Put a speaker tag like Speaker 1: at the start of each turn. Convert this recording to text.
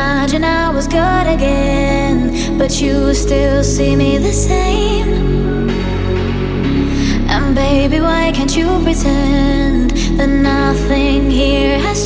Speaker 1: Imagine I was good again, but you still see me the same. And baby, why can't you pretend that nothing here has